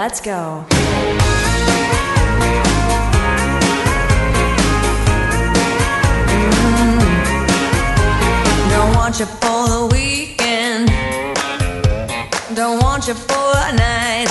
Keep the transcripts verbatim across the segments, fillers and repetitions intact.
Let's go. Mm. Don't want you for the weekend. Don't want you for a night.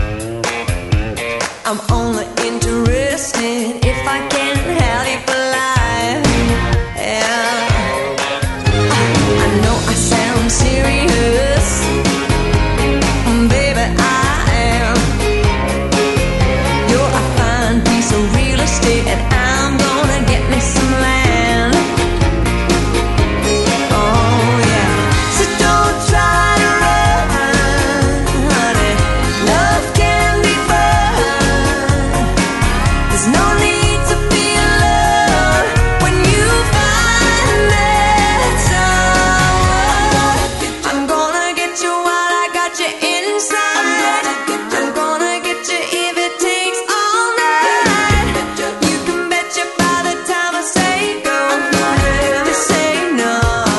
I'm only interested if I can have you for life. Yeah. I know I sound serious, baby, I am. You're a fine piece of real estate, and I'm gonna get me some land. Oh yeah. So don't try to run, honey. Love can be fun. There's no need to be alone when you find that someone. I'm gonna get you while I got you inside. I'm gonna get you if it takes all night. You can bet you by the time I say go, you'll never say no.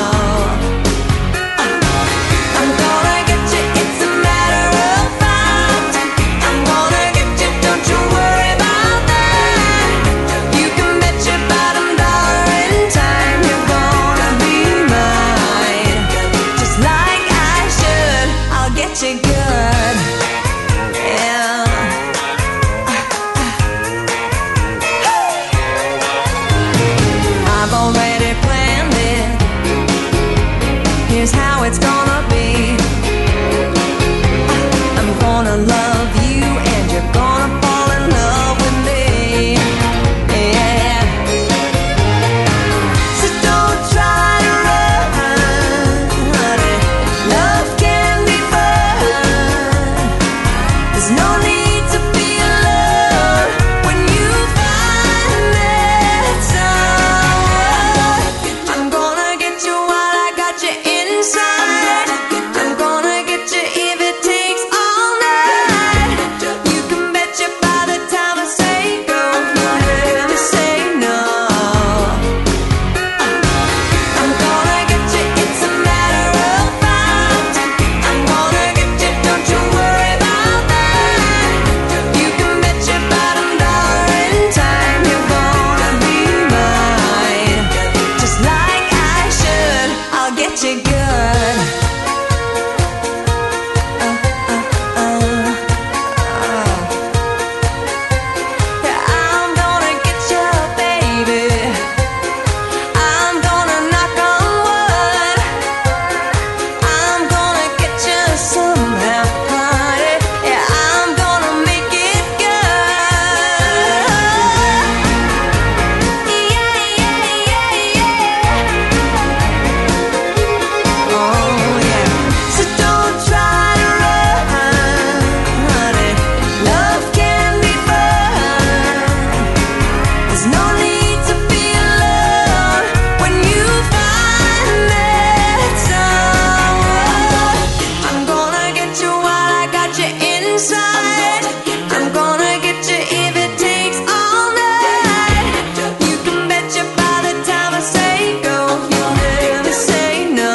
I'm gonna get you, it's a matter of fact. I'm gonna get you, don't you worry about that. You can bet your bottom dollar in time you're gonna be mine. Just like I should, I'll get you good. Yeah. I've already planned it. Here's how it's gonna be. I'm gonna love you and you're gonna fall in love with me. Yeah. So don't try to run, honey. Love can be fun. There's no need to be alone when you find that someone. I'm gonna get you while I got you inside. I'm gonna get you if it takes all night. You can bet you by the time I say go, you'll never say no. I'm gonna get you, it's a matter of fact. I'm gonna get you, don't you worry about that. You can bet your bottom dollar in time you're gonna be mine. Just like I should, I'll get you good. Uh, uh, uh, uh. Yeah, I'm gonna get you, baby. I'm gonna knock on wood. I'm gonna get you somehow, honey. Yeah, I'm gonna make it good. Yeah, yeah, yeah, yeah. Oh yeah. So don't try to run, honey. Love can be fun. There's no need to be alone when you find that someone. I'm gonna get you while I got you inside. I'm gonna get you if it takes all night. You can bet you by the time I say go, you'll never say no.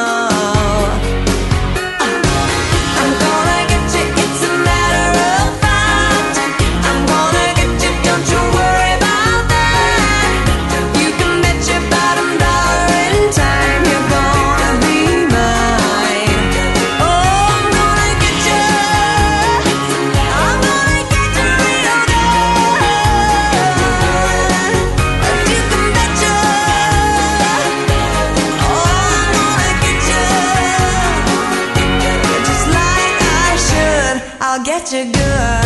I'm gonna get you, it's a matter of fact. I'm gonna get you, don't you worry about that. You can bet your bottom dollar in time you're gonna be mine. Oh, I'm gonna get you. I'm gonna get you real good. You can bet you. Oh, I'm gonna get you. Just like I should, I'll get you good.